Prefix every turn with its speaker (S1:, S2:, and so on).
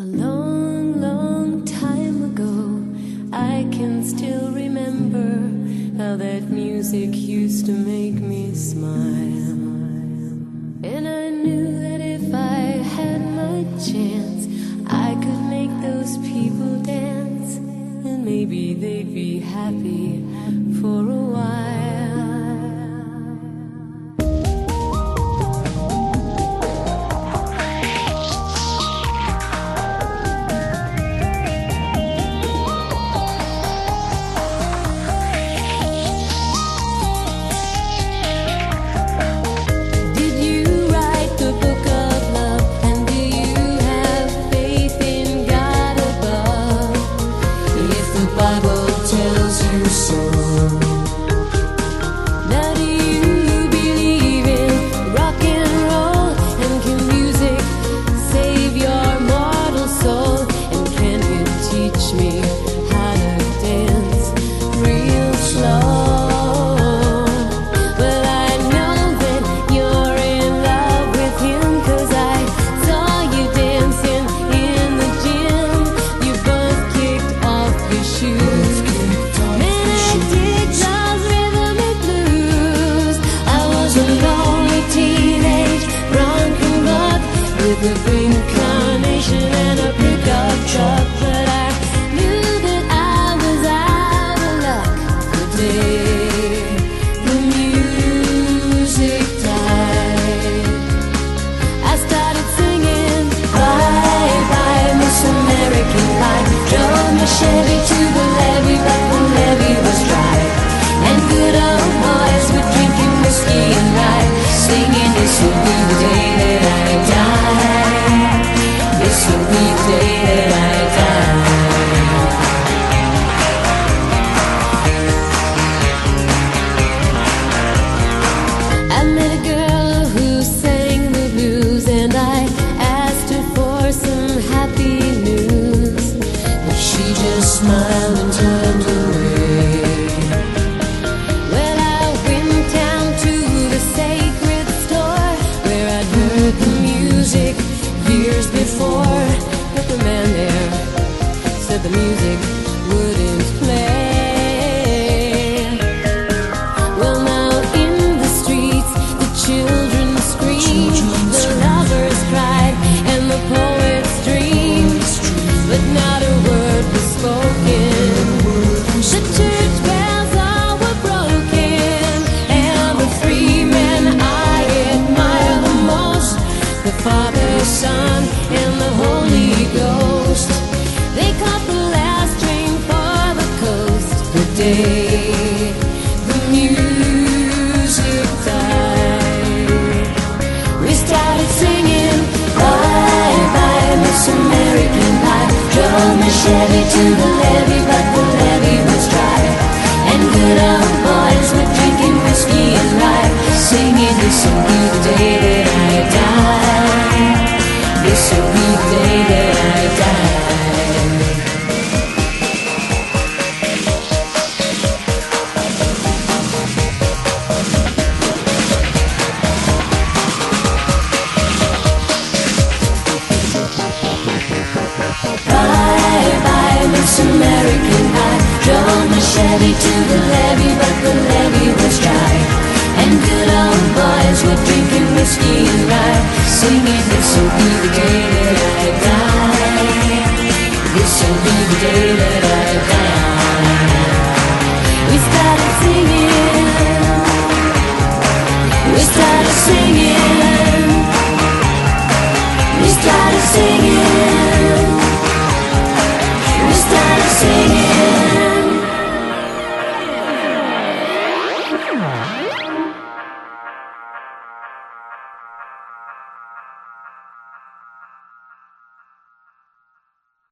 S1: A long, long time ago, I can still remember how that music used to make me smile. And I knew that if I had my chance, I could make those people dance, and maybe they'd be happy for a while. With a green carnation and a pickup truck, but I knew that I was out of luck the day the music died. I started singing bye bye Miss American Pie. Drove my Chevy to the levee, but the levee was dry, and good old boys were drinking whiskey and rye, singing this will be the day that I die. This will be the day that I die. I met a girl who sang the blues, and I asked her for some happy news, but she just smiled and turned away. Well, I went down to the Sacred Store where I'd heard the music years before, but the man there said the music wouldn't play. Well, now in the streets the children screamed, the lovers cried, and the poets dreamed, but not a word was spoken. The church bells all were broken, and the three men I admire the most, the Father, Son, and the Holy Ghost, they caught the last train for the coast the day the music died. We started singing bye bye Miss American Pie. Drove my Chevy to the levee, but the levee was dry, and good old boys were drinking whiskey and rye, singing this will be the day that I die. This will be the day that I die. Bye bye Miss American Pie. Drove my Chevy to the levee, but the levee was dry, and good old boys were drinking whiskey and rye, singing this will be the day that I die. This will be the day that I die.